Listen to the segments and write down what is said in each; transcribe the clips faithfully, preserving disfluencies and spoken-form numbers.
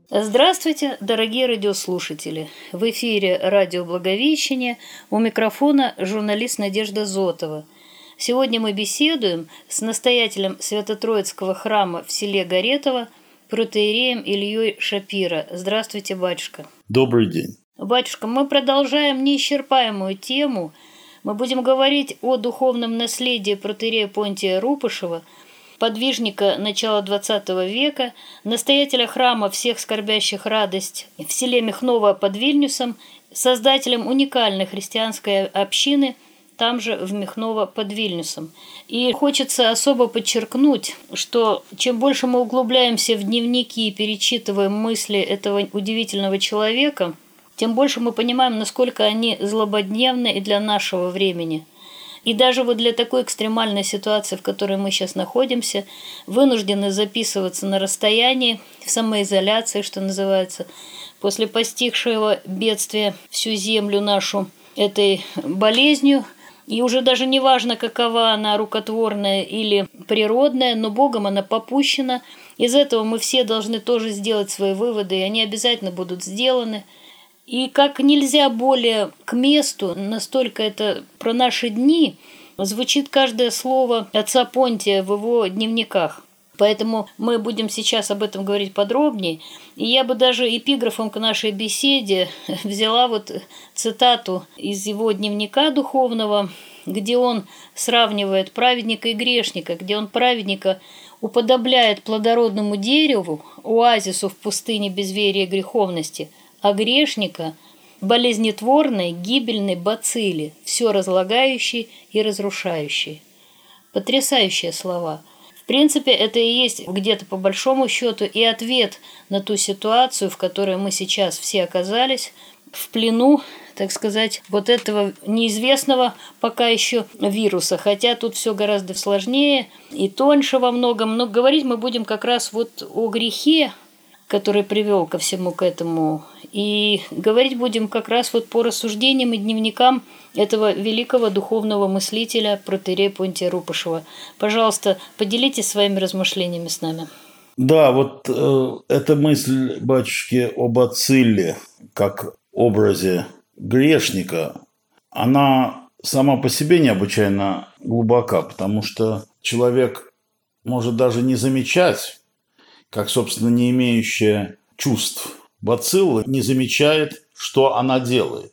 Здравствуйте, дорогие радиослушатели! В эфире радио «Благовещение», у микрофона журналист Надежда Зотова. Сегодня мы беседуем с настоятелем Свято-Троицкого храма в селе Горетово, протоиереем Ильей Шапира. Здравствуйте, батюшка! Добрый день! Батюшка, мы продолжаем неисчерпаемую тему. Мы будем говорить о духовном наследии протоиерея Понтия Рупышева, подвижника начала двадцатого века, настоятеля храма всех скорбящих радость в селе Михново под Вильнюсом, создателем уникальной христианской общины там же в Михново под Вильнюсом. И хочется особо подчеркнуть, что чем больше мы углубляемся в дневники и перечитываем мысли этого удивительного человека, тем больше мы понимаем, насколько они злободневны и для нашего времени. И даже вот для такой экстремальной ситуации, в которой мы сейчас находимся, вынуждены записываться на расстоянии, в самоизоляции, что называется, после постигшего бедствия всю землю нашу этой болезнью. И уже даже не важно, какова она, рукотворная или природная, но Богом она попущена. Из этого мы все должны тоже сделать свои выводы, и они обязательно будут сделаны. И как нельзя более к месту, настолько это про наши дни, звучит каждое слово отца Понтия в его дневниках. Поэтому мы будем сейчас об этом говорить подробнее. И я бы даже эпиграфом к нашей беседе взяла вот цитату из его дневника духовного, где он сравнивает праведника и грешника, где он праведника уподобляет плодородному дереву, оазису в пустыне безверия и греховности, а грешника – болезнетворной, гибельной бацилли, все разлагающей и разрушающей. Потрясающие слова. В принципе, это и есть где-то по большому счету и ответ на ту ситуацию, в которой мы сейчас все оказались, в плену, так сказать, вот этого неизвестного пока еще вируса. Хотя тут все гораздо сложнее и тоньше во многом. Но говорить мы будем как раз вот о грехе, который привел ко всему к этому. И говорить будем как раз вот по рассуждениям и дневникам этого великого духовного мыслителя протоиерея Понтия Рупышева. Пожалуйста, поделитесь своими размышлениями с нами. Да, вот э, эта мысль, батюшки, об бацилле, как образе грешника, она сама по себе необычайно глубока, потому что человек может даже не замечать, как, собственно, не имеющая чувств бацилла, не замечает, что она делает.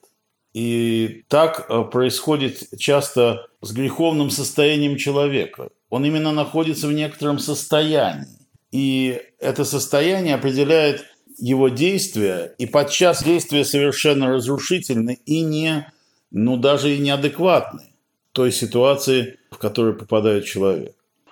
И так происходит часто с греховным состоянием человека. Он именно находится в некотором состоянии. И это состояние определяет его действия, и подчас действия совершенно разрушительны и не, ну, даже и неадекватны той ситуации, в которую попадает человек.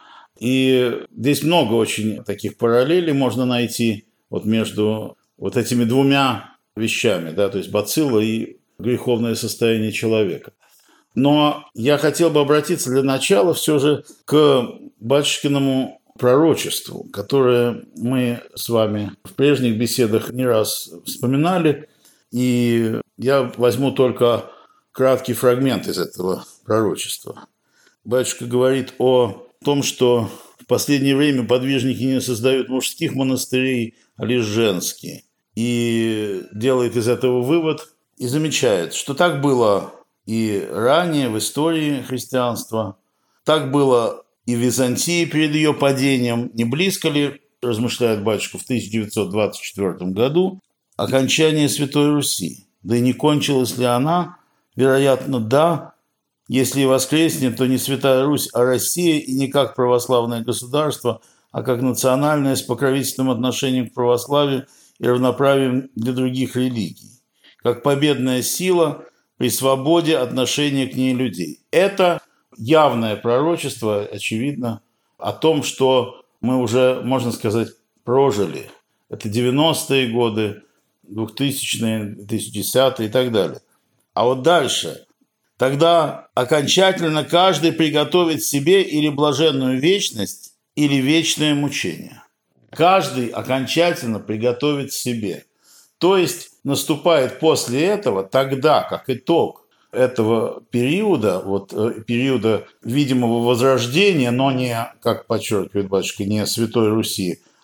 И здесь много очень таких параллелей можно найти вот между вот этими двумя вещами, да, то есть бацилла и греховное состояние человека. Но я хотел бы обратиться для начала все же к батюшкиному пророчеству, которое мы с вами в прежних беседах не раз вспоминали, и я возьму только краткий фрагмент из этого пророчества. Батюшка говорит о В том, что в последнее время подвижники не создают мужских монастырей, а лишь женские. И делает из этого вывод и замечает, что так было и ранее в истории христианства, так было и в Византии перед ее падением. Не близко ли, размышляет батюшка, в тысяча девятьсот двадцать четвёртом году окончание Святой Руси? Да и не кончилась ли она? Вероятно, да. Если и воскреснет, то не Святая Русь, а Россия, и не как православное государство, а как национальное с покровительственным отношением к православию и равноправием для других религий, как победная сила при свободе отношения к ней людей. Это явное пророчество, очевидно, о том, что мы уже, можно сказать, прожили. Это девяностые годы, двухтысячные, две тысячи десятые и так далее. А вот дальше... Тогда окончательно каждый приготовит себе или блаженную вечность, или вечное мучение. Каждый окончательно приготовит себе. То есть наступает после этого, тогда, как итог этого периода, вот периода видимого возрождения, но не, как подчеркивает батюшка, не Святой Руси,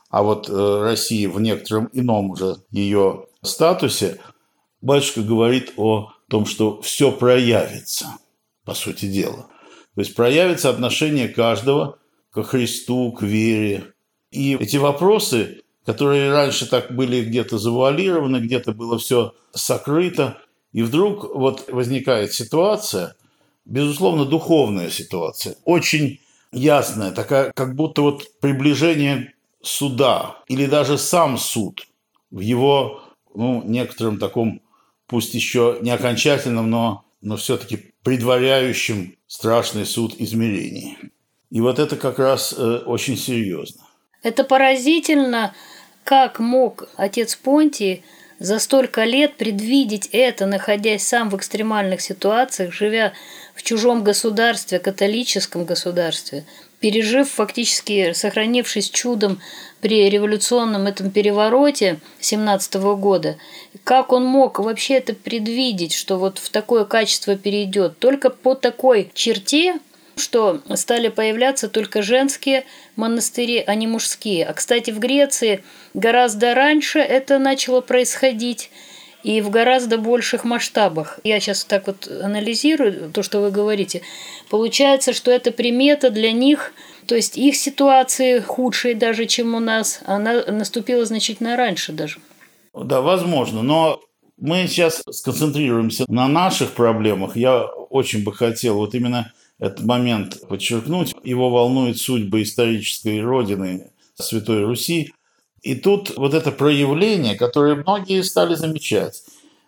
а вот э, Россия в некотором ином уже ее статусе, батюшка говорит о том, что все проявится, по сути дела. То есть проявится отношение каждого ко Христу, к вере. И эти вопросы, которые раньше так были где-то завуалированы, где-то было все сокрыто, и вдруг вот возникает ситуация, безусловно, духовная ситуация, очень ясная, такая, как будто вот приближение суда, или даже сам суд в его, ну, некотором таком, пусть еще не окончательном, но, но все-таки предваряющем страшный суд измерений. И вот это как раз э, очень серьезно. Это поразительно, как мог отец Понтий за столько лет предвидеть это, находясь сам в экстремальных ситуациях, живя в чужом государстве, католическом государстве, пережив фактически, сохранившись чудом при революционном этом перевороте семнадцатого года. Как он мог вообще это предвидеть, что вот в такое качество перейдет? Только по такой черте, что стали появляться только женские монастыри, а не мужские. А, кстати, в Греции гораздо раньше это начало происходить и в гораздо больших масштабах. Я сейчас так вот анализирую то, что вы говорите. Получается, что это примета для них, то есть их ситуации худшие даже, чем у нас, она наступила значительно раньше даже. Да, возможно, но мы сейчас сконцентрируемся на наших проблемах. Я очень бы хотел вот именно этот момент подчеркнуть. Его волнует судьба исторической родины Святой Руси. И тут вот это проявление, которое многие стали замечать,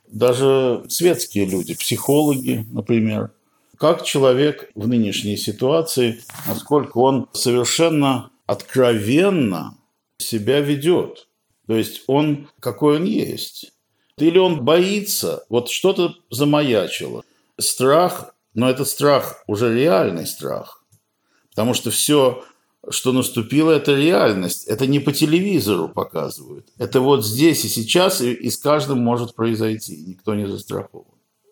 даже светские люди, психологи, например, как человек в нынешней ситуации, насколько он совершенно откровенно себя ведет. То есть он какой он есть. Или он боится, вот что-то замаячило. Страх, но этот страх уже реальный страх. Потому что все, что наступило, это реальность. Это не по телевизору показывают. Это вот здесь и сейчас, и, и с каждым может произойти. Никто не застрахован.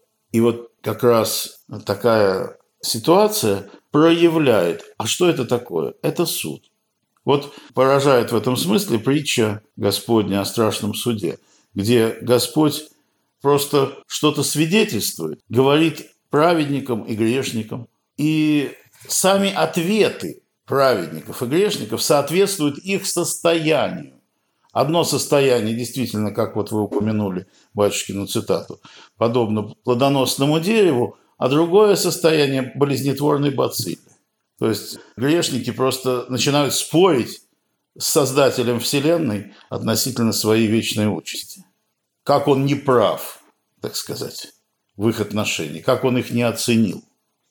И вот как раз такая ситуация проявляет. А что это такое? Это суд. Вот поражает в этом смысле притча Господня о страшном суде, где Господь просто что-то свидетельствует, говорит праведникам и грешникам. И сами ответы праведников и грешников соответствуют их состоянию. Одно состояние действительно, как вот вы упомянули батюшкину цитату, подобно плодоносному дереву, а другое состояние болезнетворной бацилли. То есть грешники просто начинают спорить с Создателем Вселенной относительно своей вечной участи. Как он не прав, так сказать, в их отношении, как он их не оценил.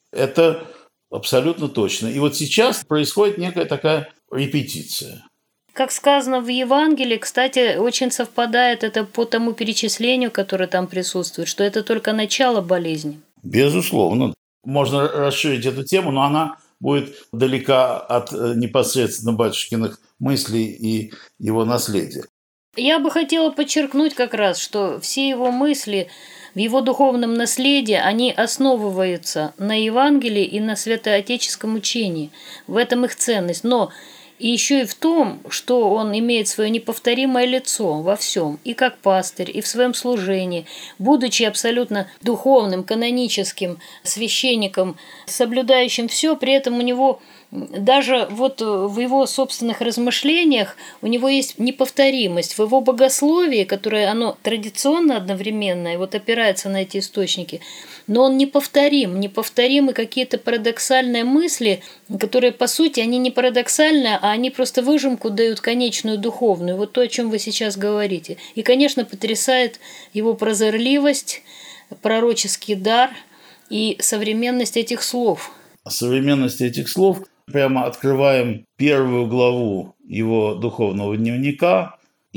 Это абсолютно точно. И вот сейчас происходит некая такая репетиция. Как сказано в Евангелии, кстати, очень совпадает это по тому перечислению, которое там присутствует, что это только начало болезни. Безусловно. Можно расширить эту тему, но она будет далека от непосредственно батюшкиных мыслей и его наследия. Я бы хотела подчеркнуть как раз, что все его мысли в его духовном наследии, они основываются на Евангелии и на святоотеческом учении. В этом их ценность. Но и еще и в том, что он имеет свое неповторимое лицо во всем, и как пастырь, и в своем служении, будучи абсолютно духовным, каноническим священником, соблюдающим все, при этом у него даже вот в его собственных размышлениях у него есть неповторимость. В его богословии, которое оно традиционно одновременно, и вот опирается на эти источники, но он неповторим, неповторимы какие-то парадоксальные мысли, которые, по сути, они не парадоксальные, а они просто выжимку дают конечную духовную, вот то, о чем вы сейчас говорите. И, конечно, потрясает его прозорливость, пророческий дар и современность этих слов. Современность этих слов прямо открываем первую главу его духовного дневника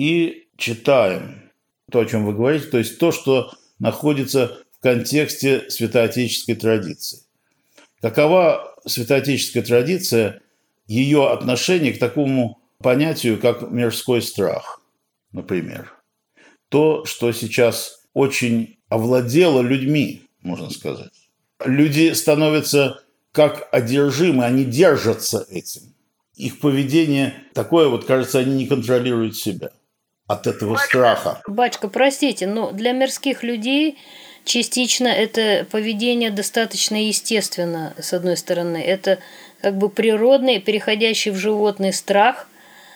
и читаем то, о чем вы говорите, то есть то, что находится в контексте святоотеческой традиции. Какова святоотеческая традиция, ее отношение к такому понятию, как мирской страх, например? То, что сейчас очень овладело людьми, можно сказать. Люди становятся как одержимы, они держатся этим. их поведение такое, вот кажется, они не контролируют себя от этого страха. Батюшка, простите, но для мирских людей частично это поведение достаточно естественно, с одной стороны. Это как бы природный, переходящий в животный страх.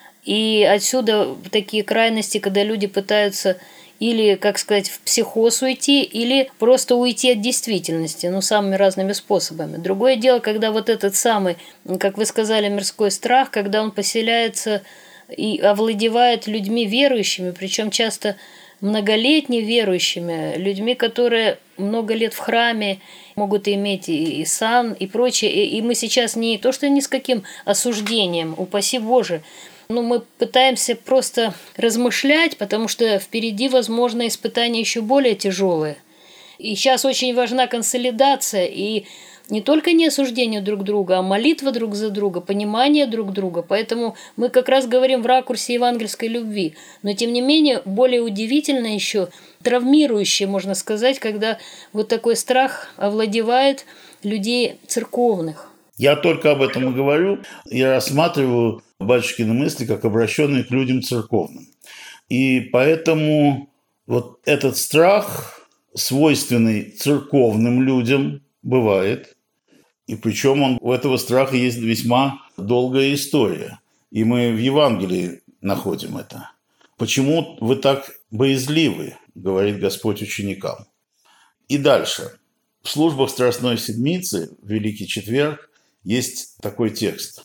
И отсюда такие крайности, когда люди пытаются или, как сказать, в психоз уйти, или просто уйти от действительности, ну, самыми разными способами. Другое дело, когда вот этот самый, как вы сказали, мирской страх, когда он поселяется и овладевает людьми верующими, причем часто многолетне верующими, людьми, которые много лет в храме, могут иметь и, и сан, и прочее. И, и мы сейчас не то, что ни с каким осуждением, упаси Боже, но мы пытаемся просто размышлять, потому что впереди, возможно, испытания еще более тяжелые. И сейчас очень важна консолидация, и не только не осуждение друг друга, а молитва друг за друга, понимание друг друга. Поэтому мы как раз говорим в ракурсе евангельской любви. Но, тем не менее, более удивительно еще, травмирующее, можно сказать, когда вот такой страх овладевает людей церковных. Я только об этом и говорю. Я рассматриваю батюшкины мысли как обращенные к людям церковным. И поэтому вот этот страх, свойственный церковным людям, бывает. И причем он, у этого страха есть весьма долгая история. И мы в Евангелии находим это. «Почему вы так боязливы?» – говорит Господь ученикам. И дальше. В службах Страстной Седмицы, в Великий Четверг, есть такой текст.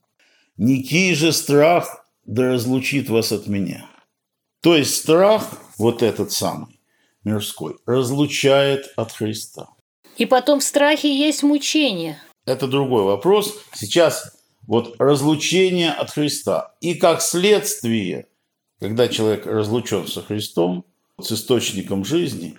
«Никий же страх да разлучит вас от меня». То есть страх, вот этот самый, мирской, разлучает от Христа. И потом в страхе есть мучение. Это другой вопрос. Сейчас вот разлучение от Христа. И как следствие, когда человек разлучен со Христом, с источником жизни,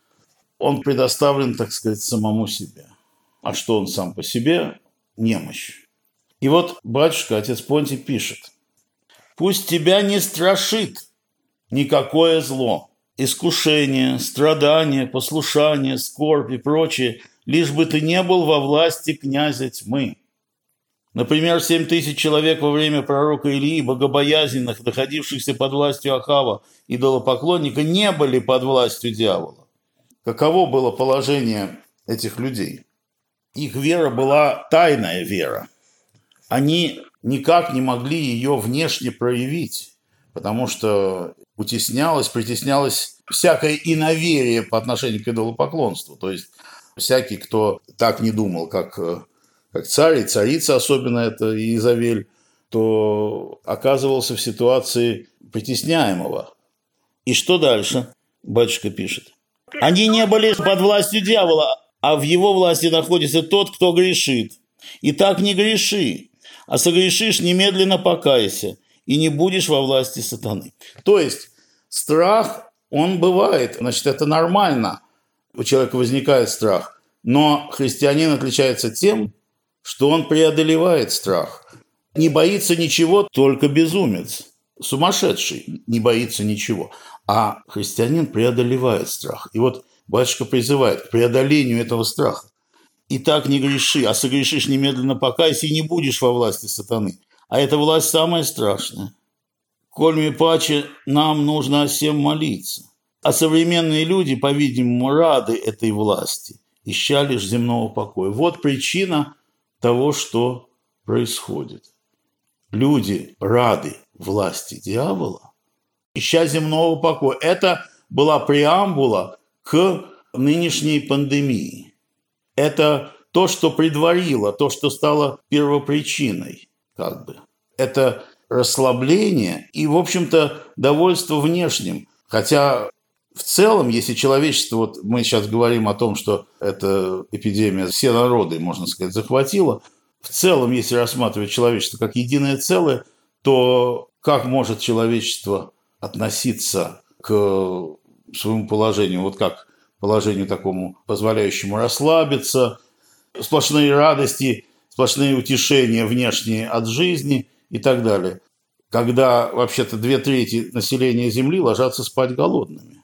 он предоставлен, так сказать, самому себе. А что он сам по себе? Немощь. И вот батюшка, отец Понтий, пишет. «Пусть тебя не страшит никакое зло, искушение, страдание, послушание, скорбь и прочее, лишь бы ты не был во власти князя тьмы». Например, семь тысяч человек во время пророка Илии, богобоязненных, находившихся под властью Ахава, идолопоклонника, не были под властью дьявола. Каково было положение этих людей? Их вера была тайная вера. Они никак не могли ее внешне проявить, потому что утеснялось, притеснялось всякое иноверие по отношению к идолопоклонству. То есть всякий, кто так не думал, как, как царь и царица, особенно это Иезавель, то оказывался в ситуации притесняемого. И что дальше? Батюшка пишет. Они не были под властью дьявола, а в его власти находится тот, кто грешит. И так не греши, а согрешишь, немедленно покайся, и не будешь во власти сатаны. То есть страх, он бывает, значит, это нормально. У человека возникает страх. Но христианин отличается тем, что он преодолевает страх. Не боится ничего, только безумец. Сумасшедший не боится ничего. А христианин преодолевает страх. И вот батюшка призывает к преодолению этого страха. «И так не греши, а согрешишь, немедленно покайся, и не будешь во власти сатаны». А эта власть самая страшная. Коль паче нам нужно о всем молиться. А современные люди, по-видимому, рады этой власти, ища лишь земного покоя. Вот причина того, что происходит. Люди рады власти дьявола, ища земного покоя. Это была преамбула к нынешней пандемии. Это то, что предварило, то, что стало первопричиной, как бы. Это расслабление и, в общем-то, довольство внешним. Хотя в целом, если человечество, вот мы сейчас говорим о том, что эта эпидемия все народы, можно сказать, захватила, в целом, если рассматривать человечество как единое целое, то как может человечество относиться к своему положению, вот как положению такому, позволяющему расслабиться, сплошные радости, сплошные утешения внешние от жизни и так далее, когда вообще-то две трети населения Земли ложатся спать голодными.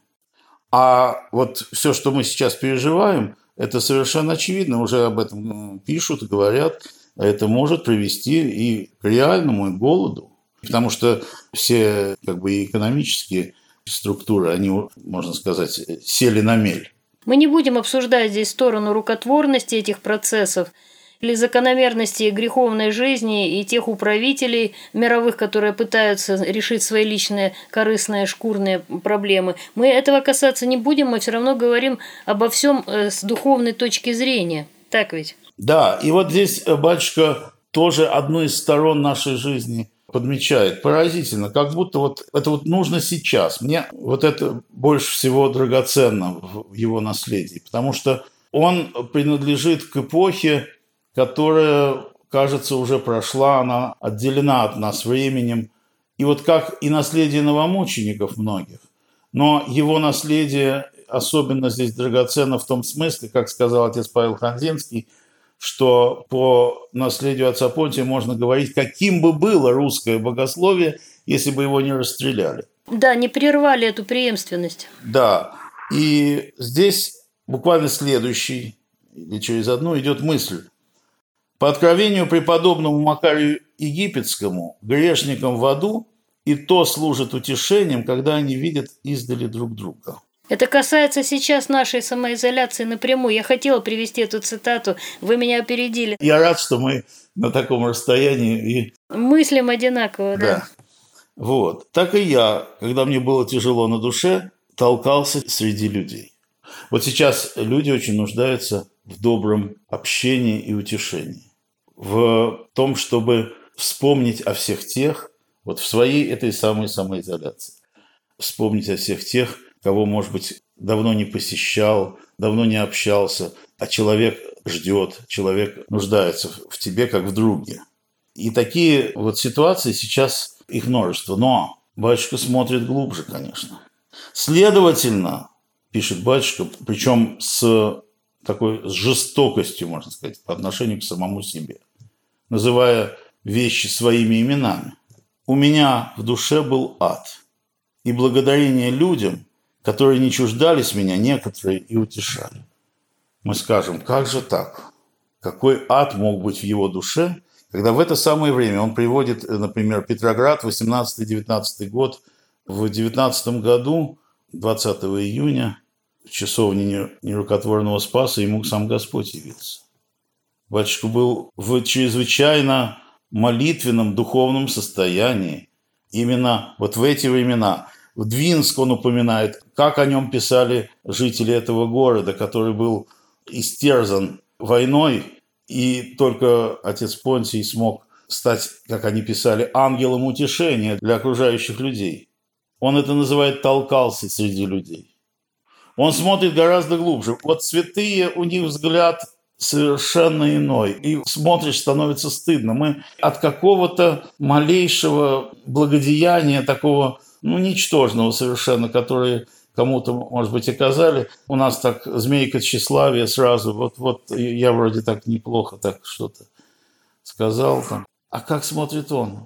А вот все, что мы сейчас переживаем, это совершенно очевидно, уже об этом пишут, говорят. это может привести и к реальному голоду. Потому что все как бы экономические структуры, они, можно сказать, сели на мель. Мы не будем обсуждать здесь сторону рукотворности этих процессов или закономерности греховной жизни и тех управителей мировых, которые пытаются решить свои личные корыстные шкурные проблемы. Мы этого касаться не будем, мы все равно говорим обо всем с духовной точки зрения. Так ведь? Да, и вот здесь батюшка тоже одну из сторон нашей жизни подмечает. Поразительно, как будто вот это вот нужно сейчас. Мне вот это больше всего драгоценно в его наследии, потому что он принадлежит к эпохе, которая, кажется, уже прошла, она отделена от нас временем. И вот как и наследие новомучеников многих, но его наследие особенно здесь драгоценно в том смысле, как сказал отец Павел Ханзинский, что по наследию отца Понтия можно говорить, каким бы было русское богословие, если бы его не расстреляли. Да, не прервали эту преемственность. Да, и здесь буквально следующий, или через одну, идет мысль. По откровению преподобному Макарию Египетскому, грешникам в аду и то служит утешением, когда они видят издали друг друга. Это касается сейчас нашей самоизоляции напрямую. Я хотела привести эту цитату, вы меня опередили. Я рад, что мы на таком расстоянии. И... мыслим одинаково, да. да. Вот. Так и я, когда мне было тяжело на душе, толкался среди людей. Вот сейчас люди очень нуждаются в добром общении и утешении. В том, чтобы вспомнить о всех тех, вот в своей этой самой самоизоляции. Вспомнить о всех тех, кого, может быть, давно не посещал, давно не общался, а человек ждет, человек нуждается в тебе, как в друге. И такие вот ситуации сейчас, их множество. Но батюшка смотрит глубже, конечно. Следовательно, пишет батюшка, причем с такой с жестокостью, можно сказать, по отношению к самому себе, называя вещи своими именами. У меня в душе был ад, и благодарение людям, которые не чуждались меня, некоторые и утешали. Мы скажем, как же так? Какой ад мог быть в его душе, когда в это самое время он приводит, например, Петроград, восемнадцатый-девятнадцатый год, в девятнадцатом году, двадцатого июня, в часовне нерукотворного Спаса ему сам Господь явился. Батюшка был в чрезвычайно молитвенном духовном состоянии. Именно вот в эти времена. В Двинск он упоминает, как о нем писали жители этого города, который был истерзан войной, и только отец Понтий смог стать, как они писали, ангелом утешения для окружающих людей. Он это называет «толкался среди людей». Он смотрит гораздо глубже. Вот святые, у них взгляд совершенно иной. И смотришь, становится стыдно. Мы от какого-то малейшего благодеяния, такого, ну, ничтожного совершенно, которое кому-то, может быть, оказали. У нас так змейка тщеславия сразу. Вот, вот я вроде так неплохо так что-то сказал там. А как смотрит он?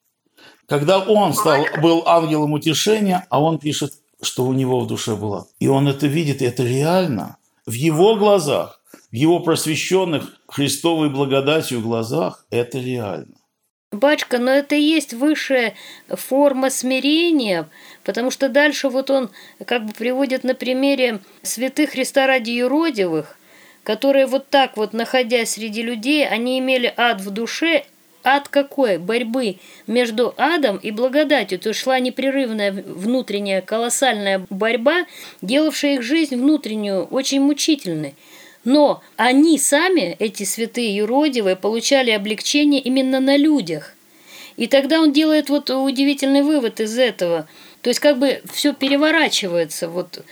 Когда он стал, был ангелом утешения, а он пишет, что у него в душе было. И он это видит, и это реально. В его глазах, в его просвещенных Христовой благодатью глазах, это реально. Батюшка, но это и есть высшая форма смирения, потому что дальше вот он как бы приводит на примере святых Христа ради юродивых, которые вот так вот, находясь среди людей, они имели ад в душе. Ад какой? Борьбы между адом и благодатью. То есть шла непрерывная внутренняя колоссальная борьба, делавшая их жизнь внутреннюю очень мучительной. Но они сами, эти святые юродивые, получали облегчение именно на людях. И тогда он делает вот удивительный вывод из этого. То есть как бы все переворачивается. Вот.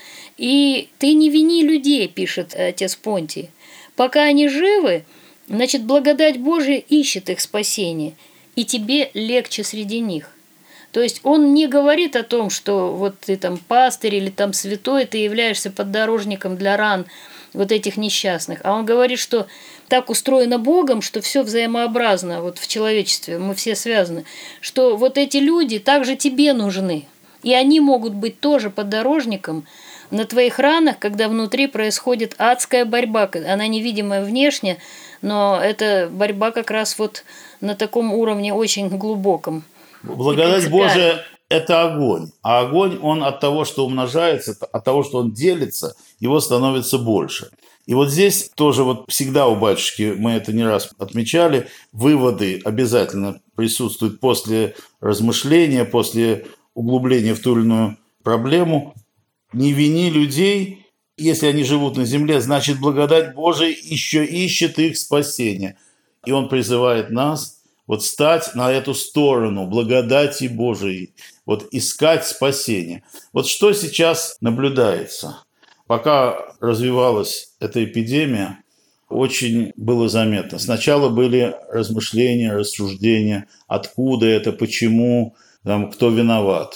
И ты не вини людей, пишет отец Понтий. Пока они живы, значит, благодать Божия ищет их спасение, и тебе легче среди них. То есть он не говорит о том, что вот ты там пастырь или там святой, ты являешься поддорожником для ран вот этих несчастных, а он говорит, что так устроено Богом, что все взаимообразно вот в человечестве, мы все связаны, что вот эти люди также тебе нужны. И они могут быть тоже подорожником на твоих ранах, когда внутри происходит адская борьба. Она невидимая внешне, но это борьба как раз вот на таком уровне очень глубоком. Благодать Божия – это огонь. А огонь, он от того, что умножается, от того, что он делится, его становится больше. И вот здесь тоже вот всегда у батюшки, мы это не раз отмечали, выводы обязательно присутствуют после размышления, после углубления в ту или иную проблему. Не вини людей, если они живут на земле, значит, благодать Божия еще ищет их спасение. И он призывает нас вот стать на эту сторону благодати Божией, вот искать спасение. Вот что сейчас наблюдается? Пока развивалась эта эпидемия, очень было заметно. Сначала были размышления, рассуждения, откуда это, почему, там, кто виноват.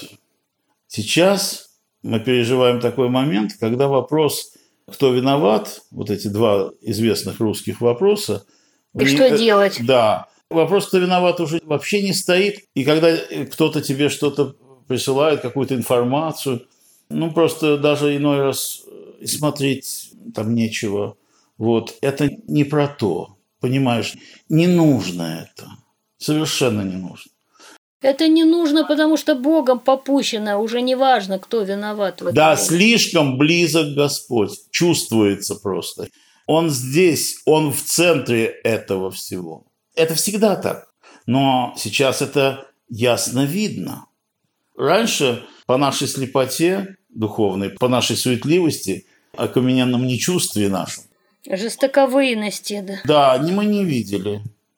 Сейчас мы переживаем такой момент, когда вопрос, кто виноват, вот эти два известных русских вопроса. И что делать? Да. Вопрос, кто виноват, уже вообще не стоит. И когда кто-то тебе что-то присылает, какую-то информацию, ну, просто даже иной раз и смотреть там нечего. Вот. Это не про то, понимаешь? Не нужно это. Совершенно не нужно. Это не нужно, потому что Богом попущено. Уже не важно, кто виноват в этом. Да, слишком близок Господь. Чувствуется просто. Он здесь, он в центре этого всего. Это всегда так. Но сейчас это ясно видно. Раньше по нашей слепоте духовной, по нашей суетливости, окамененном нечувстве нашем. Жестоковыйности, да. Да, мы не видели.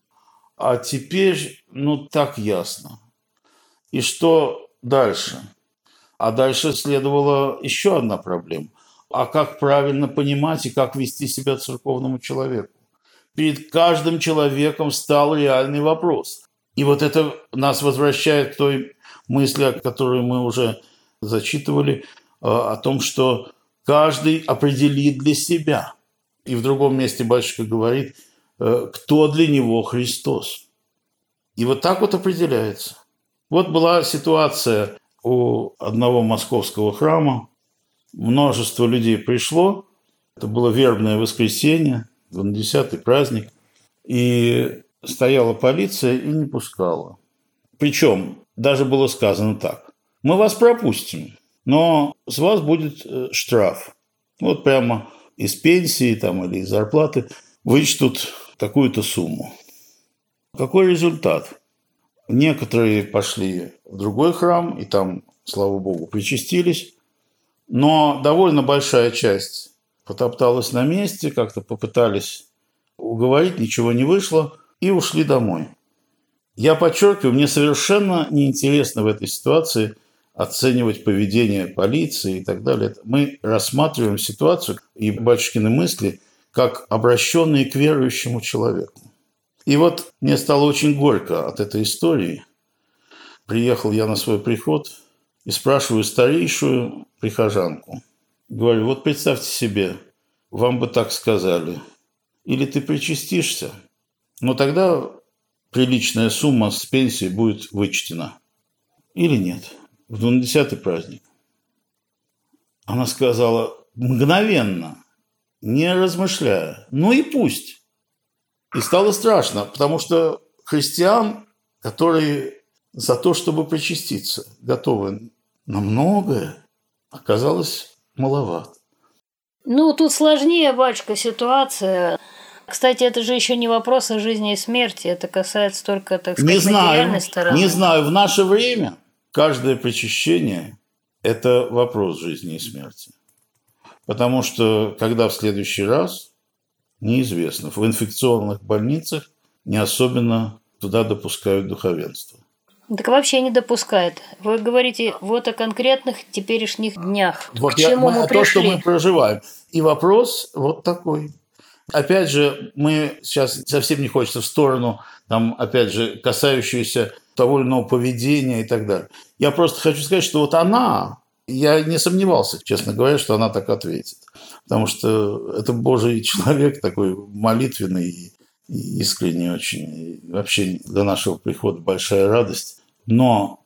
А теперь, ну, так ясно. И что дальше? А дальше следовала еще одна проблема. А как правильно понимать и как вести себя церковному человеку? Перед каждым человеком стал реальный вопрос. И вот это нас возвращает к той мысли, которую мы уже зачитывали, о том, что каждый определит для себя. И в другом месте батюшка говорит, кто для него Христос. И вот так вот определяется. Вот была ситуация у одного московского храма. Множество людей пришло. Это было вербное воскресенье, двунадесятый праздник. И стояла полиция и не пускала. Причем даже было сказано так. Мы вас пропустим, но с вас будет штраф. Вот прямо из пенсии там, или из зарплаты вычтут такую-то сумму. Какой результат? Некоторые пошли в другой храм, и там, слава богу, причастились. Но довольно большая часть потопталась на месте, как-то попытались уговорить, ничего не вышло, и ушли домой. Я подчеркиваю, мне совершенно неинтересно в этой ситуации оценивать поведение полиции и так далее. Мы рассматриваем ситуацию и батюшкины мысли как обращенные к верующему человеку. И вот мне стало очень горько от этой истории. Приехал я на свой приход и спрашиваю старейшую прихожанку. Говорю, вот представьте себе, вам бы так сказали. Или ты причастишься, но тогда приличная сумма с пенсии будет вычтена. Или нет. В двунадесятый праздник. Она сказала мгновенно, не размышляя. Ну и пусть. И стало страшно, потому что христиан, которые за то, чтобы причаститься, готовы на многое, оказалось маловато. Ну, тут сложнее, батюшка, ситуация. Кстати, это же еще не вопрос о жизни и смерти. Это касается только, так сказать, не материальной знаю, стороны. Не знаю. В наше время каждое причащение – это вопрос жизни и смерти. Потому что, когда в следующий раз, неизвестно. В инфекционных больницах не особенно туда допускают духовенство. Так вообще не допускает. Вы говорите вот о конкретных теперешних днях. Вот К я, чему мы, мы, пришли? То, что мы проживаем. И вопрос вот такой. Опять же, мы сейчас совсем не хочется в сторону, там, опять же, касающуюся того или иного поведения и так далее. Я просто хочу сказать, что вот она, я не сомневался, честно говоря, что она так ответит. Потому что это Божий человек, такой молитвенный и искренний очень. И вообще для нашего прихода большая радость. Но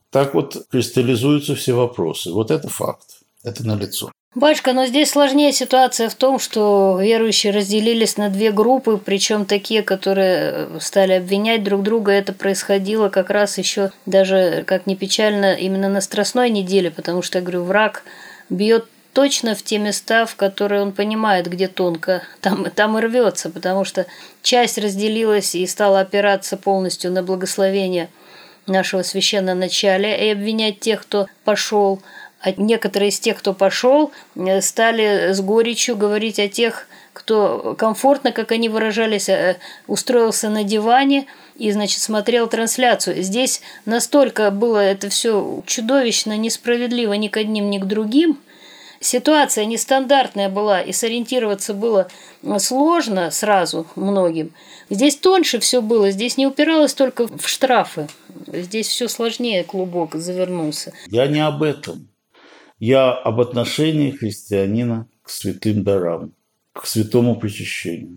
Так вот кристаллизуются все вопросы. Вот это факт. Это налицо. Батюшка, но здесь сложнее ситуация в том, что верующие разделились на две группы, причем такие, которые стали обвинять друг друга. Это происходило как раз еще даже, как ни печально, именно на Страстной неделе, потому что, я говорю, враг бьет точно в те места, в которые он понимает, где тонко, там, там и рвется, потому что часть разделилась и стала опираться полностью на благословение нашего священноначалия и обвинять тех, кто пошел. А некоторые из тех, кто пошел, стали с горечью говорить о тех, кто комфортно, как они выражались, устроился на диване и, значит, смотрел трансляцию. Здесь настолько было это все чудовищно, несправедливо ни к одним, ни к другим. Ситуация нестандартная была, и сориентироваться было сложно сразу многим. Здесь тоньше все было, здесь не упиралось только в штрафы. Здесь все сложнее, клубок завернулся. Я не об этом. Я об отношении христианина к святым дарам, к святому причащению.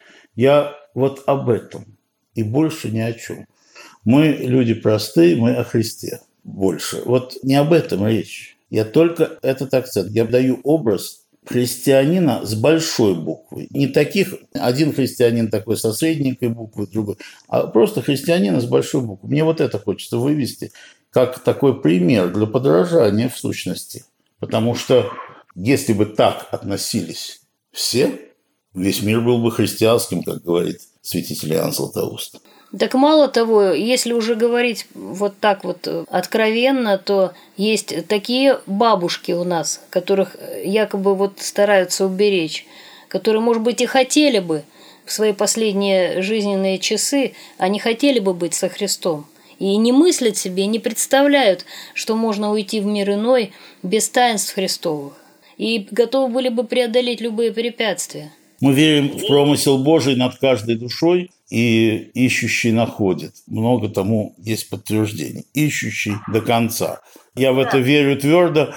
Я вот об этом и больше ни о чем. Мы люди простые, мы о Христе больше. Вот не об этом речь. Я только этот акцент. Я даю образ христианина с большой буквы. Не таких, один христианин такой со средненькой буквы, другой, а просто христианина с большой буквы. Мне вот это хочется вывести как такой пример для подражания в сущности. Потому что если бы так относились все, весь мир был бы христианским, как говорит святитель Иоанн Златоуст. Так мало того, если уже говорить вот так вот откровенно, то есть такие бабушки у нас, которых якобы вот стараются уберечь, которые, может быть, и хотели бы в свои последние жизненные часы, они хотели бы быть со Христом. И не мыслят себе, не представляют, что можно уйти в мир иной без таинств Христовых. И готовы были бы преодолеть любые препятствия. Мы верим в промысел Божий над каждой душой, и ищущий находит. Много тому есть подтверждений. Ищущий до конца. Я в это верю твердо,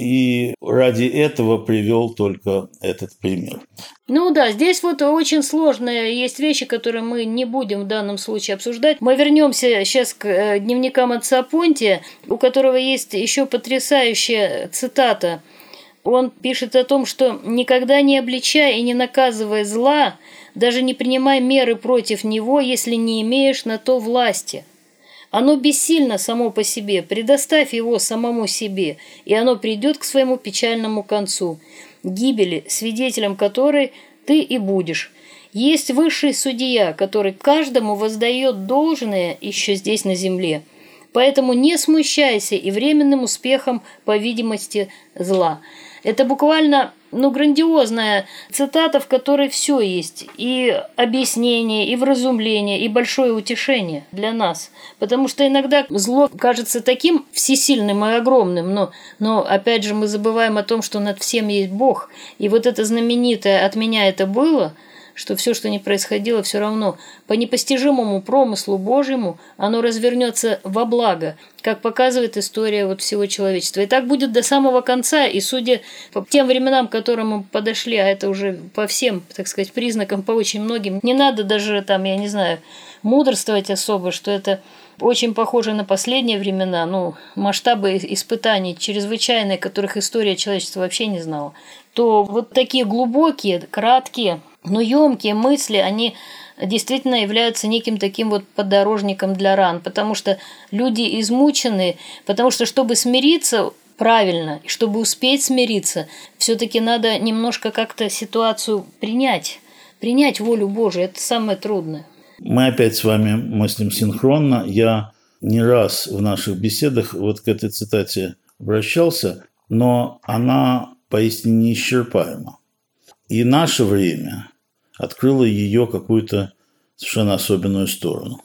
и ради этого привел только этот пример. Ну да, здесь вот очень сложные есть вещи, которые мы не будем в данном случае обсуждать. Мы вернемся сейчас к дневникам отца Понтия, у которого есть еще потрясающая цитата. Он пишет о том, что «никогда не обличай и не наказывай зла, даже не принимай меры против него, если не имеешь на то власти. Оно бессильно само по себе, предоставь его самому себе, и оно придет к своему печальному концу, гибели, свидетелем которой ты и будешь. Есть высший судья, который каждому воздает должное еще здесь на земле. Поэтому не смущайся и временным успехом, по видимости, зла». Это буквально, ну, грандиозная цитата, в которой все есть. И объяснение, и вразумление, и большое утешение для нас. Потому что иногда зло кажется таким всесильным и огромным, но, но опять же мы забываем о том, что над всем есть Бог. И вот это знаменитое «от меня это было», что все, что не происходило, все равно по непостижимому промыслу Божьему оно развернется во благо, как показывает история вот всего человечества. И так будет до самого конца, и судя по тем временам, к которым мы подошли, а это уже по всем, так сказать, признакам, по очень многим, не надо даже там, я не знаю, мудрствовать особо, что это очень похоже на последние времена, ну, масштабы испытаний чрезвычайные, которых история человечества вообще не знала, то вот такие глубокие, краткие, но емкие мысли, они действительно являются неким таким вот поддорожником для ран, потому что люди измучены, потому что, чтобы смириться правильно, чтобы успеть смириться, все-таки надо немножко как-то ситуацию принять, принять волю Божию, это самое трудное. Мы опять с вами мыслим синхронно. Я не раз в наших беседах вот к этой цитате обращался, но она поистине неисчерпаема. И наше время открыло ее какую-то совершенно особенную сторону.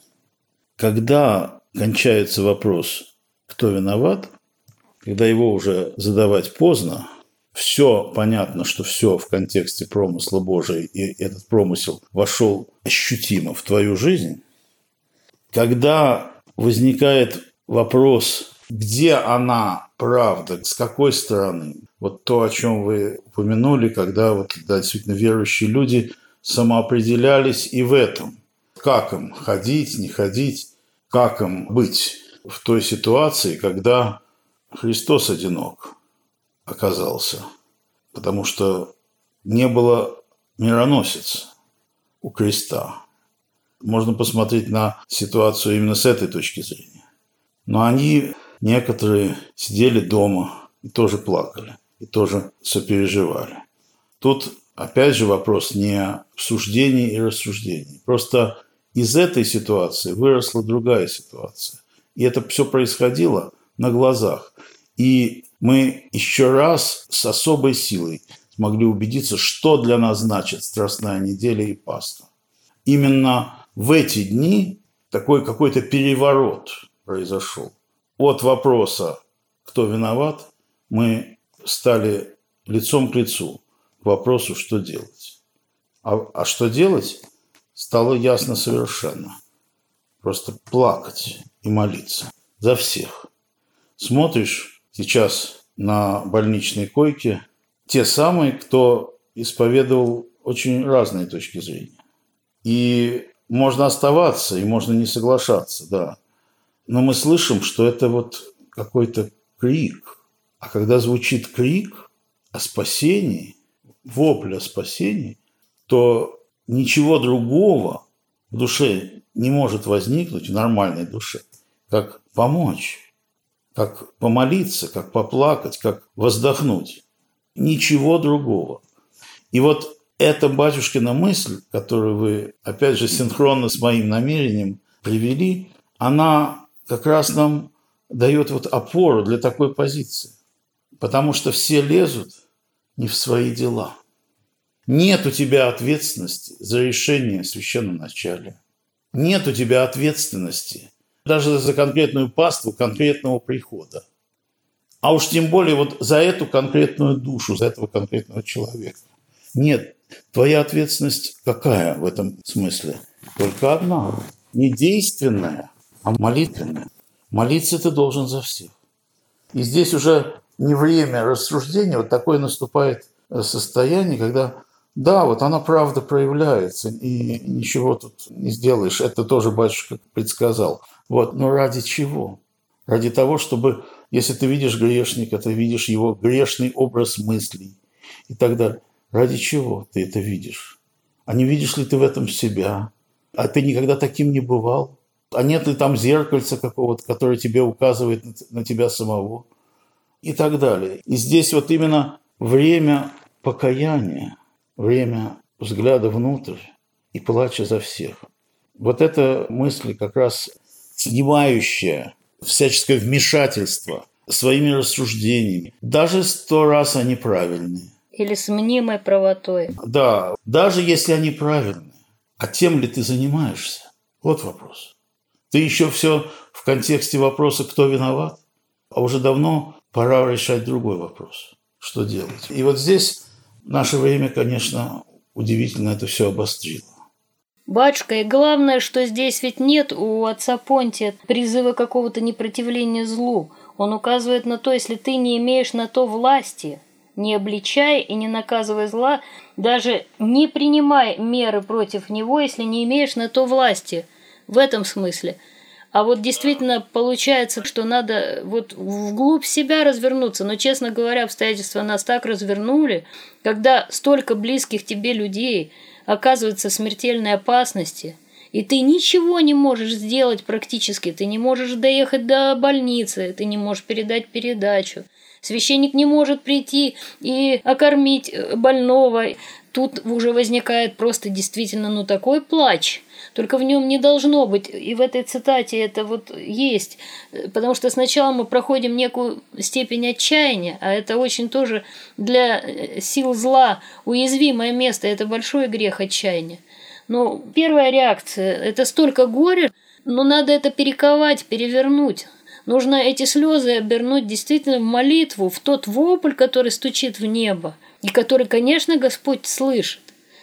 Когда кончается вопрос, кто виноват, когда его уже задавать поздно, все понятно, что все в контексте промысла Божия, и этот промысел вошел ощутимо в твою жизнь, когда возникает вопрос, где она правда, с какой стороны, вот то, о чем вы упомянули, когда вот, да, действительно верующие люди самоопределялись и в этом, как им ходить, не ходить, как им быть. в той ситуации, когда Христос одинок оказался, потому что не было мироносицы у креста. Можно посмотреть на ситуацию именно с этой точки зрения. Но они, некоторые, сидели дома и тоже плакали, и тоже сопереживали. Тут, опять же, вопрос не в суждении и рассуждении. Просто из этой ситуации выросла другая ситуация. И это все происходило на глазах. И мы еще раз с особой силой смогли убедиться, что для нас значит Страстная неделя и Пасха. Именно в эти дни такой какой-то переворот произошел. От вопроса, кто виноват, мы стали лицом к лицу к вопросу, что делать. А, а что делать, стало ясно совершенно. Просто плакать и молиться за всех. Смотришь сейчас на больничной койке те самые, кто исповедовал очень разные точки зрения. И можно оставаться, и можно не соглашаться, да. Но мы слышим, что это вот какой-то крик. А когда звучит крик о спасении, вопль о спасении, то ничего другого в душе не может возникнуть, в нормальной душе, как помочь, как помолиться, как поплакать, как воздохнуть. Ничего другого. И вот эта батюшкина мысль, которую вы, опять же, синхронно с моим намерением привели, она как раз нам дает вот опору для такой позиции. Потому что все лезут не в свои дела. Нет у тебя ответственности за решение священноначалия. Нет у тебя ответственности даже за конкретную паству конкретного прихода. А уж тем более вот за эту конкретную душу, за этого конкретного человека. Нет, твоя ответственность какая в этом смысле? Только одна. Не действенная, а молитвенная. Молиться ты должен за всех. И здесь уже не время рассуждения, вот такое наступает состояние, когда, да, вот она правда проявляется, и ничего тут не сделаешь. Это тоже батюшка предсказал. Вот, но ради чего? Ради того, чтобы, если ты видишь грешника, ты видишь его грешный образ мыслей и так далее. Ради чего ты это видишь? А не видишь ли ты в этом себя? А ты никогда таким не бывал? А нет ли там зеркальца какого-то, которое тебе указывает на тебя самого? И так далее. И здесь вот именно время покаяния, время взгляда внутрь и плача за всех. Вот эта мысль как раз снимающая всяческое вмешательство своими рассуждениями. Даже сто раз они правильные. Или с мнимой правотой. Да, даже если они правильные. А тем ли ты занимаешься? Вот вопрос. Ты еще все в контексте вопроса, кто виноват? А уже давно пора решать другой вопрос. Что делать? И вот здесь наше время, конечно, удивительно это все обострило. Батюшка, и главное, что здесь ведь нет у отца Понтия призыва какого-то непротивления злу. Он указывает на то, если ты не имеешь на то власти, не обличай и не наказывай зла, даже не принимай меры против него, если не имеешь на то власти. В этом смысле. А вот действительно получается, что надо вот вглубь себя развернуться. Но, честно говоря, обстоятельства нас так развернули, когда столько близких тебе людей оказывается в смертельной опасности, и ты ничего не можешь сделать практически. Ты не можешь доехать до больницы, ты не можешь передать передачу. Священник не может прийти и окормить больного. Тут уже возникает просто действительно ну такой плач. Только в нем не должно быть, и в этой цитате это вот есть, потому что сначала мы проходим некую степень отчаяния, а это очень тоже для сил зла уязвимое место, это большой грех отчаяния. Но первая реакция – это столько горя, но надо это перековать, перевернуть. Нужно эти слезы обернуть действительно в молитву, в тот вопль, который стучит в небо, и который, конечно, Господь слышит.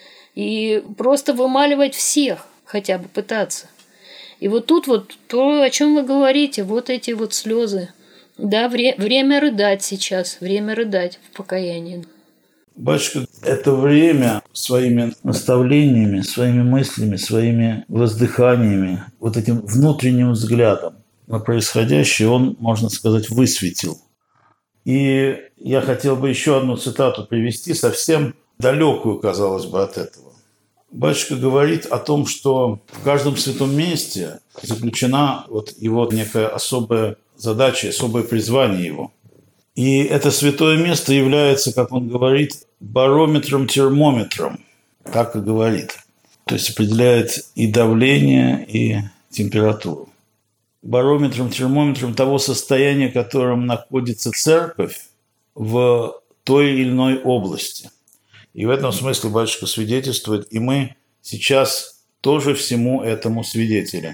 И просто вымаливать всех, хотя бы пытаться. И вот тут вот то, о чем вы говорите, вот эти вот слезы. Да, вре- время рыдать сейчас, время рыдать в покаянии. Батюшка, это время своими наставлениями, своими мыслями, своими воздыханиями, вот этим внутренним взглядом на происходящее он, можно сказать, высветил. И я хотел бы еще одну цитату привести, совсем далекую, казалось бы, от этого. Батюшка говорит о том, что в каждом святом месте заключена вот его некая особая задача, особое призвание его. И это святое место является, как он говорит, барометром-термометром, так и говорит. То есть определяет и давление, и температуру. Барометром, термометром того состояния, в котором находится церковь в той или иной области. И в этом смысле батюшка свидетельствует, и мы сейчас тоже всему этому свидетели,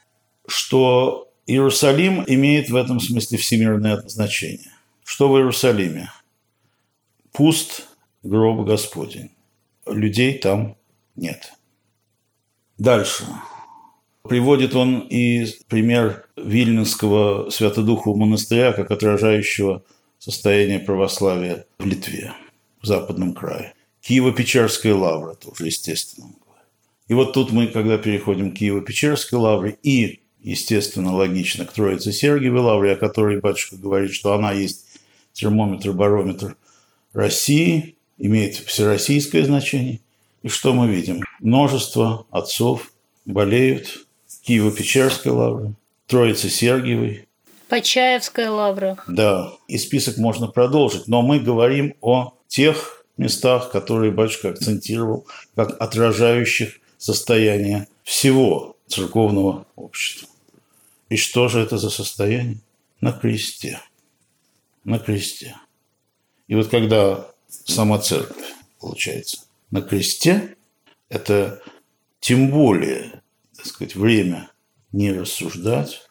что Иерусалим имеет в этом смысле всемирное значение. Что в Иерусалиме? Пуст гроб Господень. Людей там нет. Дальше. Приводит он и пример Вильнюсского Святодухового монастыря, как отражающего состояние православия в Литве, в западном крае. Киево-Печерская лавра тоже, естественно. И вот тут мы, когда переходим к Киево-Печерской лавре и, естественно, логично, к Троице-Сергиевой лавре, о которой батюшка говорит, что она есть термометр, барометр России, имеет всероссийское значение. И что мы видим? Множество отцов болеют. Киево-Печерской лавры, Троице-Сергиевой. Почаевская лавра. Да, и список можно продолжить. Но мы говорим о тех местах, которые батюшка акцентировал, как отражающих состояние всего церковного общества. И что же это за состояние? На кресте. На кресте. И вот когда сама церковь, получается, на кресте, это тем более, так сказать, время не рассуждать,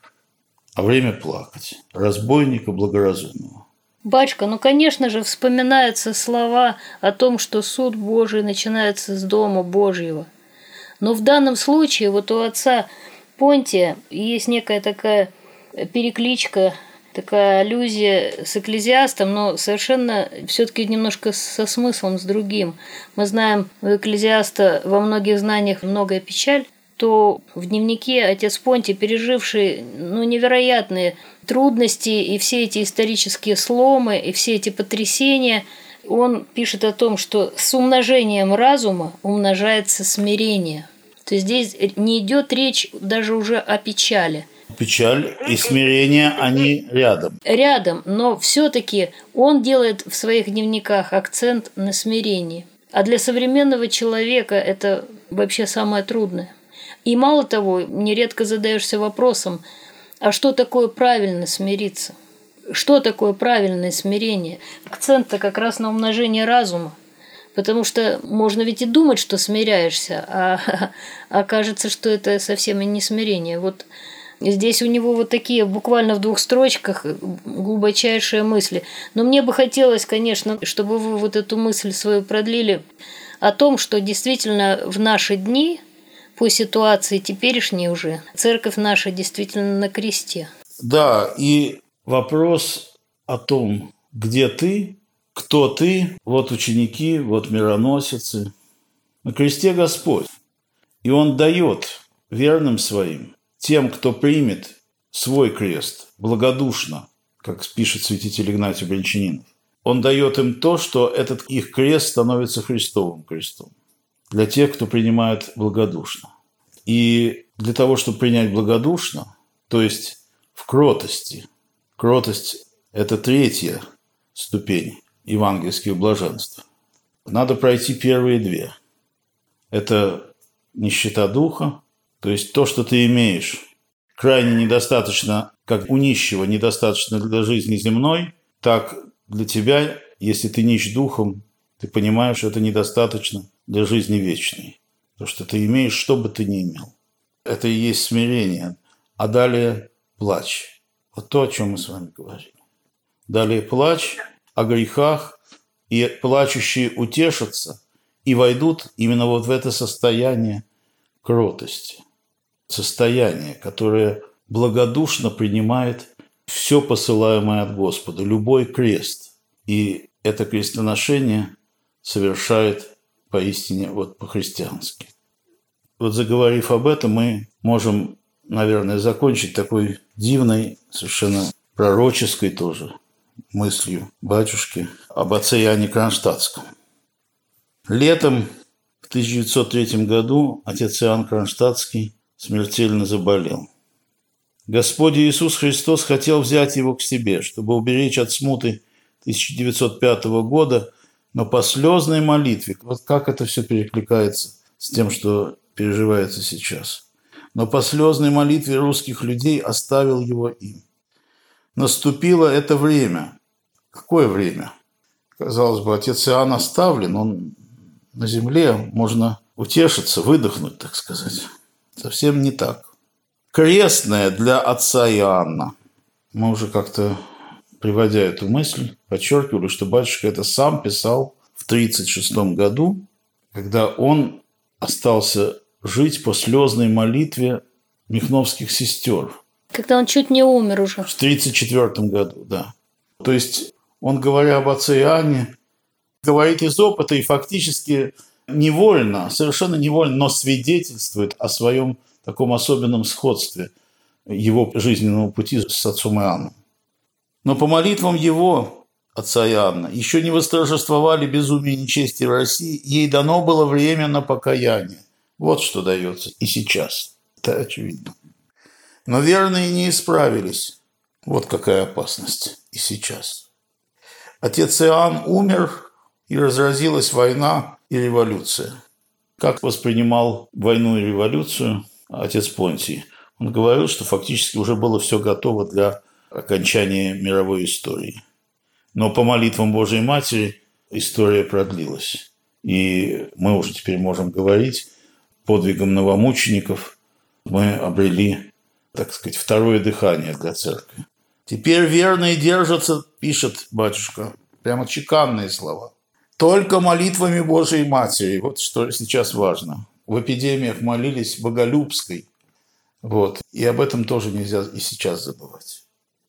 а время плакать. Разбойника благоразумного. Батюшка, ну, конечно же, вспоминаются слова о том, что суд Божий начинается с дома Божьего. Но в данном случае вот у отца Понтия есть некая такая перекличка, такая аллюзия с Экклезиастом, но совершенно все-таки немножко со смыслом, с другим. Мы знаем, у Экклезиаста во многих знаниях многое печаль, то в дневнике отец Понтий, переживший ну, невероятные трудности и все эти исторические сломы, и все эти потрясения, он пишет о том, что с умножением разума умножается смирение. То есть здесь не идет речь даже уже о печали. Печаль и смирение, они рядом. Рядом, но все-таки он делает в своих дневниках акцент на смирении. А для современного человека это вообще самое трудное. И мало того, нередко задаешься вопросом, а что такое правильно смириться? Что такое правильное смирение? Акцент-то как раз на умножение разума. Потому что можно ведь и думать, что смиряешься, а окажется, что это совсем и не смирение. Вот здесь у него вот такие буквально в двух строчках глубочайшие мысли. Но мне бы хотелось, конечно, чтобы вы вот эту мысль свою продлили о том, что действительно в наши дни, по ситуации теперешней уже, церковь наша действительно на кресте. Да, и вопрос о том, где ты, кто ты, вот ученики, вот мироносицы. На кресте Господь. И Он дает верным своим, тем, кто примет свой крест благодушно, как пишет святитель Игнатий Брянчанинов, Он дает им то, что этот их крест становится Христовым крестом. Для тех, кто принимает благодушно. И для того, чтобы принять благодушно, то есть в кротости, кротость – это третья ступень евангельских блаженств. Надо пройти первые две. Это нищета духа, то есть то, что ты имеешь, крайне недостаточно, как у нищего, недостаточно для жизни земной, так для тебя, если ты нищ духом, ты понимаешь, это недостаточно для жизни вечной. То, что ты имеешь, что бы ты ни имел. Это и есть смирение. А далее плач. Вот то, о чем мы с вами говорили. Далее плач о грехах, и плачущие утешатся и войдут именно вот в это состояние кротости. Состояние, которое благодушно принимает все посылаемое от Господа, любой крест. И это крестоношение совершает поистине вот по-христиански. Вот заговорив об этом, мы можем наверное, закончить такой дивной, совершенно пророческой тоже мыслью батюшки об отце Иоанне Кронштадтском. Летом в тысяча девятьсот третьем году отец Иоанн Кронштадтский смертельно заболел. Господь Иисус Христос хотел взять его к себе, чтобы уберечь от смуты тысяча девятьсот пятого года, но по слезной молитве, вот как это все перекликается с тем, что переживается сейчас, но по слезной молитве русских людей оставил его им. Наступило это время. Какое время? Казалось бы, отец Иоанн оставлен, он на земле, можно утешиться, выдохнуть, так сказать. Совсем не так. Крестное для отца Иоанна. Мы уже как-то, приводя эту мысль, подчеркивали, что батюшка это сам писал в тридцать шестом году, когда он остался жить по слезной молитве михновских сестер. Когда он чуть не умер уже. В тридцать четвёртом году, да. То есть он, говоря об отце Иоанне, говорит из опыта и фактически невольно, совершенно невольно, но свидетельствует о своем таком особенном сходстве его жизненного пути с отцом Иоанном. Но по молитвам его, отца Иоанна, еще не восторжествовали безумие и нечестие в России, ей дано было время на покаяние. Вот что дается и сейчас. Это очевидно. Но верные не исправились. Вот какая опасность и сейчас. Отец Иоанн умер, и разразилась война и революция. Как воспринимал войну и революцию отец Понтий? Он говорил, что фактически уже было все готово для окончания мировой истории. Но по молитвам Божией Матери история продлилась. И мы уже теперь можем говорить, подвигом новомучеников мы обрели, так сказать, второе дыхание для церкви. Теперь верные держатся, пишет батюшка, прямо чеканные слова. Только молитвами Божией Матери. Вот что сейчас важно. В эпидемиях молились Боголюбской. Вот. И об этом тоже нельзя и сейчас забывать.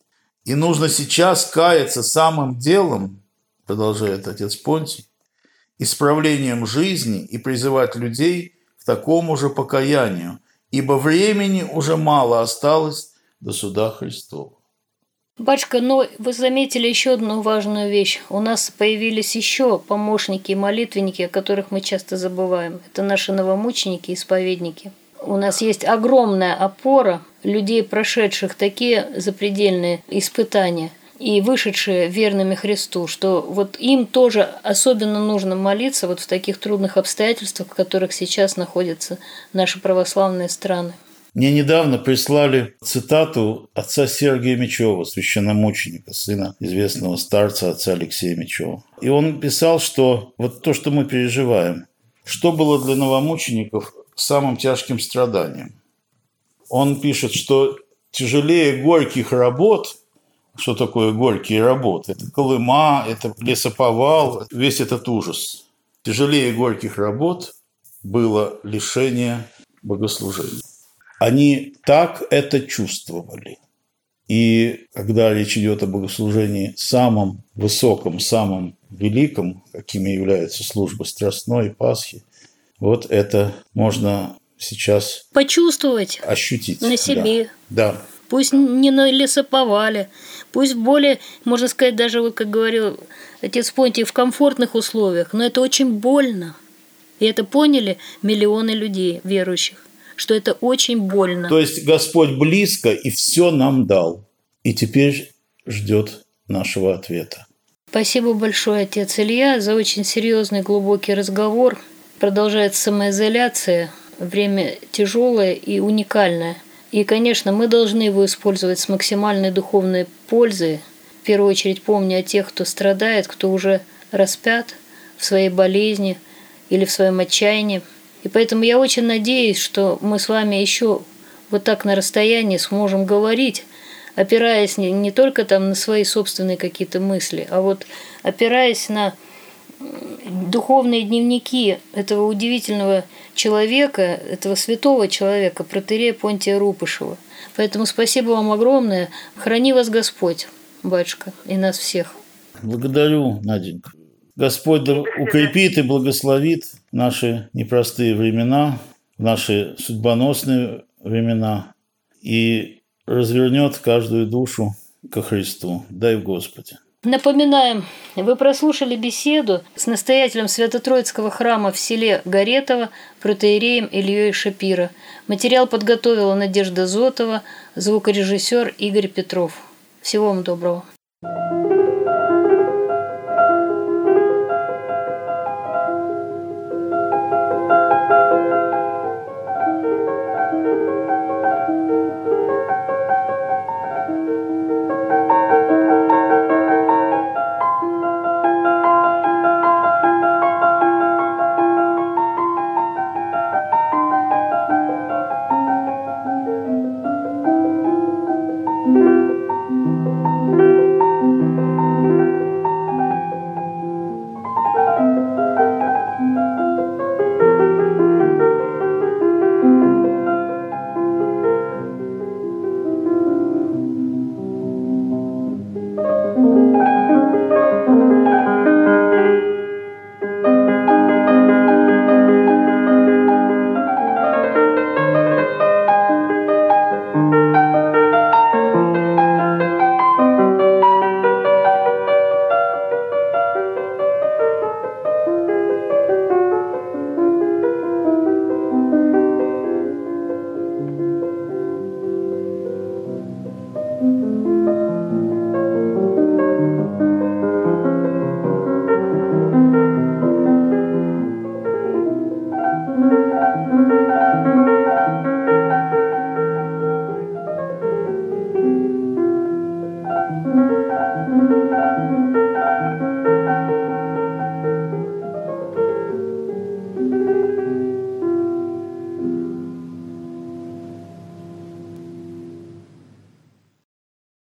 И нужно сейчас каяться самым делом, продолжает отец Понтий, исправлением жизни и призывать людей к такому же покаянию, ибо времени уже мало осталось до суда Христова. Батюшка, но вы заметили еще одну важную вещь. У нас появились еще помощники и молитвенники, о которых мы часто забываем. Это наши новомученики и исповедники. У нас есть огромная опора людей, прошедших такие запредельные испытания и вышедшие верными Христу, что вот им тоже особенно нужно молиться вот в таких трудных обстоятельствах, в которых сейчас находятся наши православные страны. Мне недавно прислали цитату отца Сергия Мечева, священномученика, сына известного старца отца Алексея Мечева. И он писал, что вот то, что мы переживаем, что было для новомучеников самым тяжким страданием. Он пишет, что тяжелее горьких работ, что такое горькие работы? Это Колыма, это лесоповал, весь этот ужас. Тяжелее горьких работ было лишение богослужения. Они так это чувствовали. И когда речь идет о богослужении самом высоком, самом великом, какими является служба Страстной и Пасхи, вот это можно сейчас почувствовать, ощутить на себе. Да. Да. Пусть не на лесоповале, пусть в более, можно сказать, даже, вот как говорил отец Понтий, в комфортных условиях, но это очень больно. И это поняли миллионы людей, верующих, что это очень больно. То есть Господь близко и все нам дал. И теперь ждет нашего ответа. Спасибо большое, отец Илья, за очень серьезный глубокий разговор. Продолжается самоизоляция, время тяжелое и уникальное. И, конечно, мы должны его использовать с максимальной духовной пользой. В первую очередь помня о тех, кто страдает, кто уже распят в своей болезни или в своем отчаянии. И поэтому я очень надеюсь, что мы с вами еще вот так на расстоянии сможем говорить, опираясь не, не только там на свои собственные какие-то мысли, а вот опираясь на духовные дневники этого удивительного человека, этого святого человека, протоиерея Понтия Рупышева. Поэтому спасибо вам огромное. Храни вас Господь, батюшка, и нас всех. Благодарю, Наденька. Господь укрепит и благословит наши непростые времена, наши судьбоносные времена. и развернет каждую душу ко Христу. Дай Господи. Напоминаем, вы прослушали беседу с настоятелем Свято-Троицкого храма в селе Горетово протоиереем Ильей Шапиро. Материал подготовила Надежда Зотова, звукорежиссер Игорь Петров. Всего вам доброго.